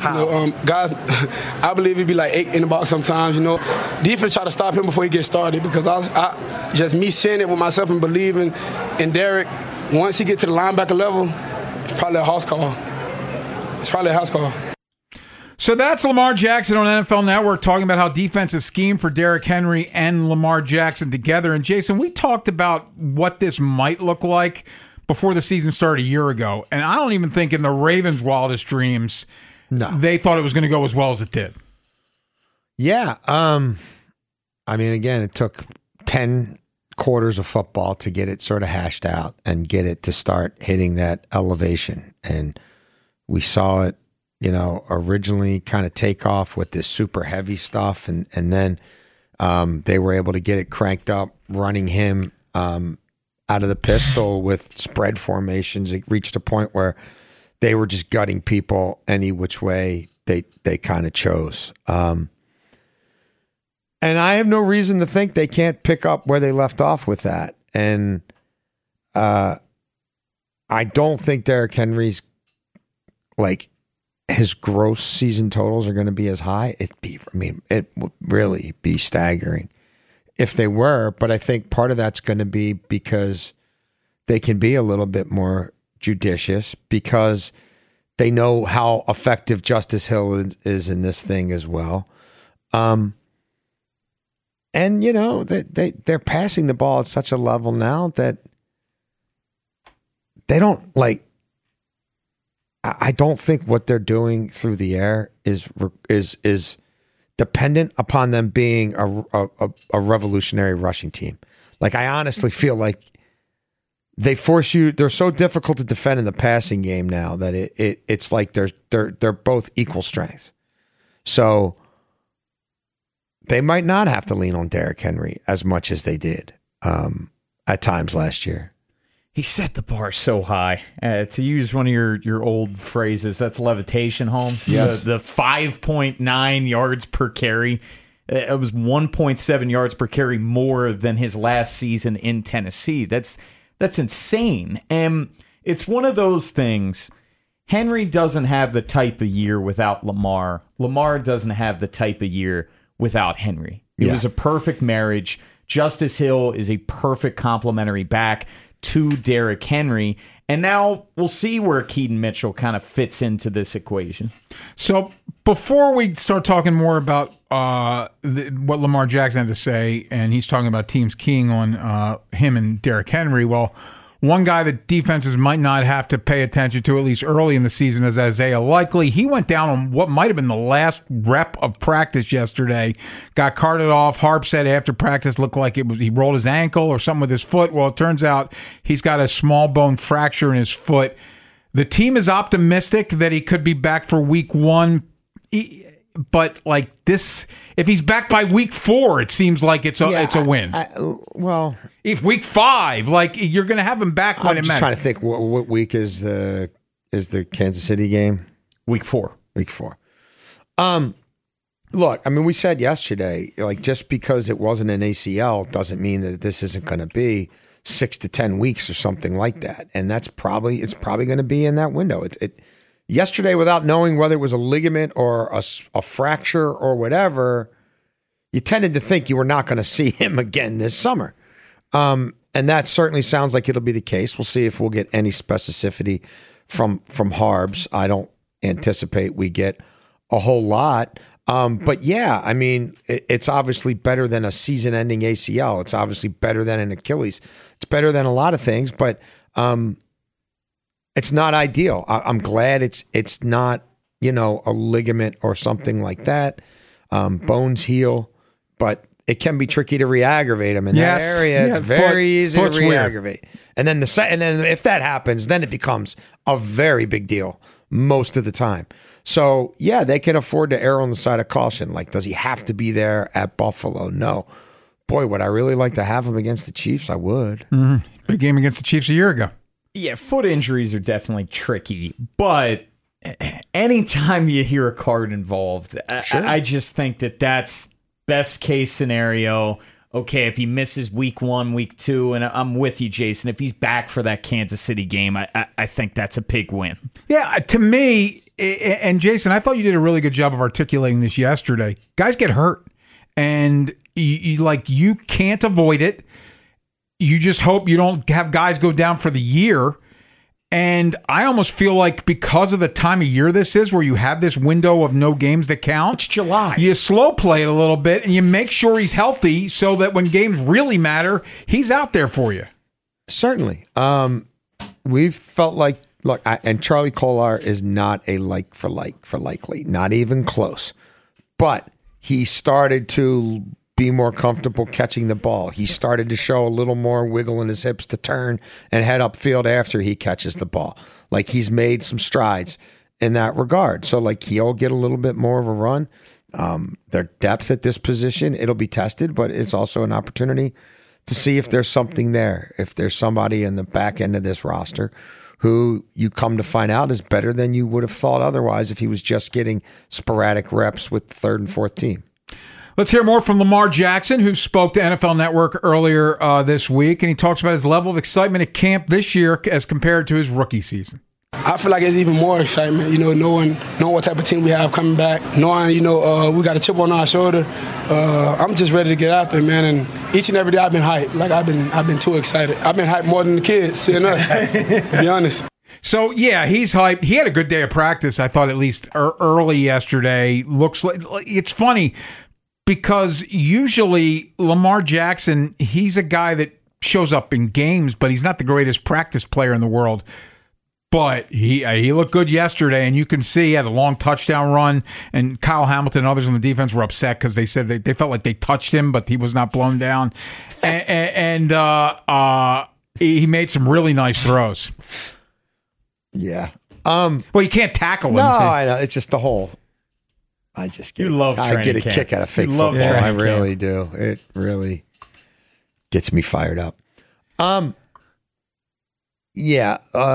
How? Guys, I believe he'd be like 8 in the box sometimes, Defense try to stop him before he gets started because I just me seeing it with myself and believing in Derek, once he gets to the linebacker level, it's probably a house call. So that's Lamar Jackson on NFL Network talking about how defensive scheme for Derrick Henry and Lamar Jackson together. And Jason, we talked about what this might look like before the season started a year ago. And I don't even think in the Ravens' wildest dreams they thought it was going to go as well as it did. Yeah. I mean, again, it took 10 quarters of football to get it sort of hashed out and get it to start hitting that elevation. And we saw it, originally kind of take off with this super heavy stuff. And then they were able to get it cranked up, running him out of the pistol with spread formations. It reached a point where they were just gutting people any which way they kind of chose. And I have no reason to think they can't pick up where they left off with that. And I don't think Derrick Henry's his gross season totals are going to be as high. It would really be staggering if they were. But I think part of that's going to be because they can be a little bit more judicious because they know how effective Justice Hill is in this thing as well. And they're passing the ball at such a level now that they don't I don't think what they're doing through the air is dependent upon them being a revolutionary rushing team. I honestly feel like they force you. They're so difficult to defend in the passing game now that it's like they're both equal strengths. So they might not have to lean on Derrick Henry as much as they did at times last year. He set the bar so high. To use one of your old phrases, that's levitation, Holmes. Yes. The 5.9 yards per carry. It was 1.7 yards per carry more than his last season in Tennessee. That's insane. And it's one of those things. Henry doesn't have the type of year without Lamar. Lamar doesn't have the type of year without Henry. It was a perfect marriage. Justice Hill is a perfect complementary back to Derrick Henry. And now we'll see where Keaton Mitchell kind of fits into this equation. So before we start talking more about what Lamar Jackson had to say, and he's talking about teams keying on him and Derrick Henry, well, one guy that defenses might not have to pay attention to, at least early in the season, is Isaiah Likely. He went down on what might have been the last rep of practice yesterday, got carted off. Harp said after practice looked like he rolled his ankle or something with his foot. Well, it turns out he's got a small bone fracture in his foot. The team is optimistic that he could be back for week 1. But this, if he's back by week 4, it seems like it's a win. If week 5, you're going to have him back when it matters. I'm just trying to think what week is the Kansas City game? Week 4. Week 4. Look, I mean, we said yesterday, just because it wasn't an ACL doesn't mean that this isn't going to be 6 to 10 weeks or something like that, and it's probably going to be in that window. Yesterday, without knowing whether it was a ligament or a fracture or whatever, you tended to think you were not going to see him again this summer. And that certainly sounds like it'll be the case. We'll see if we'll get any specificity from Harbs. I don't anticipate we get a whole lot. But yeah, I mean, it's obviously better than a season-ending ACL. It's obviously better than an Achilles. It's better than a lot of things, but it's not ideal. I'm glad it's not, a ligament or something like that. Bones heal, but it can be tricky to re-aggravate them in that area. It's very easy to re-aggravate. And then if that happens, then it becomes a very big deal most of the time. So yeah, they can afford to err on the side of caution. Does he have to be there at Buffalo? No. Boy, would I really like to have him against the Chiefs? I would. Mm-hmm. Big game against the Chiefs a year ago. Yeah, foot injuries are definitely tricky, but anytime you hear a card involved, sure. I just think that's best case scenario. Okay, if he misses week 1, week 2, and I'm with you, Jason, if he's back for that Kansas City game, I think that's a big win. Yeah, to me, and Jason, I thought you did a really good job of articulating this yesterday. Guys get hurt, and you can't avoid it. You just hope you don't have guys go down for the year. And I almost feel like because of the time of year this is, where you have this window of no games that count, It's July. you slow play it a little bit, and you make sure he's healthy so that when games really matter, he's out there for you. Certainly. We've felt like, look, and Charlie Kolar is not a like for likely, not even close. But he started to be more comfortable catching the ball. He started to show a little more wiggle in his hips to turn and head upfield after he catches the ball. Like, he's made some strides in that regard. So, like, he'll get a little bit more of a run. Their depth at this position, it'll be tested, but it's also an opportunity to see if there's something there, if there's somebody in the back end of this roster who you come to find out is better than you would have thought otherwise if he was just getting sporadic reps with the third and fourth team. Let's hear more from Lamar Jackson, who spoke to NFL Network earlier this week, and he talks about his level of excitement at camp this year as compared to his rookie season. I feel like it's even more excitement, knowing what type of team we have coming back, knowing, we got a chip on our shoulder. I'm just ready to get out there, man. And each and every day I've been hyped. Like, I've been too excited. I've been hyped more than the kids, seeing us, to be honest. So, yeah, he's hyped. He had a good day of practice, I thought, at least early yesterday. Looks like it's funny because usually Lamar Jackson, he's a guy that shows up in games, but he's not the greatest practice player in the world. But he looked good yesterday, and you can see he had a long touchdown run, and Kyle Hamilton and others on the defense were upset because they said they felt like they touched him, but he was not blown down. And he made some really nice throws. Yeah. Well, you can't tackle him. No, I know. It's just the whole. I just get. You love I get a training camp. kick out of fake You love football. I training really do. It really gets me fired up. Yeah.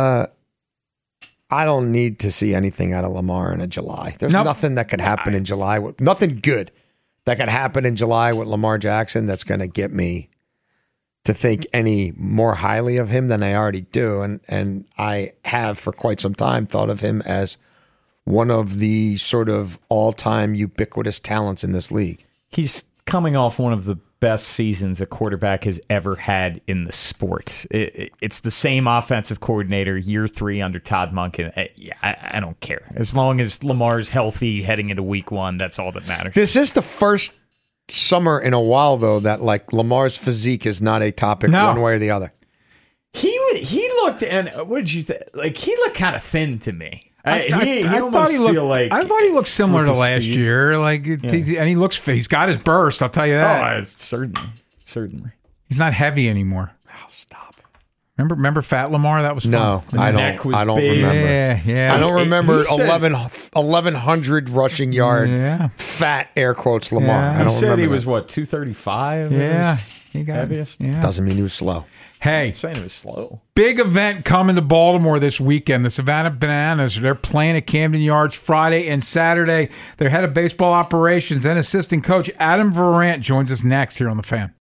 I don't need to see anything out of Lamar in July. There's nothing that could happen in July. Nothing good that could happen in July with Lamar Jackson that's going to get me to think any more highly of him than I already do. And I have for quite some time thought of him as one of the sort of all-time ubiquitous talents in this league. He's coming off one of the best seasons a quarterback has ever had in the sport. It's the same offensive coordinator, year 3 under Todd Monken. I don't care. As long as Lamar's healthy heading into week 1, that's all that matters. This is the first summer in a while, though, that like Lamar's physique is not a topic one way or the other. He looked, and what did you think? Like, he looked kind of thin to me. I thought he looked similar to last year. And he's got his burst. I'll tell you that. Oh, certainly. He's not heavy anymore. Oh, stop. Remember Fat Lamar? That was fun. No, I don't big. remember. Yeah. I don't remember 1,100 rushing yard fat air quotes Lamar. Yeah. I don't He said remember he was, that. 235? Yeah. He got heaviest? Yeah. Doesn't mean he was slow. Hey, I'm saying it was slow. big event coming to Baltimore this weekend. The Savannah Bananas, they're playing at Camden Yards Friday and Saturday. Their head of baseball operations and assistant coach Adam Verant joins us next here on The Fan.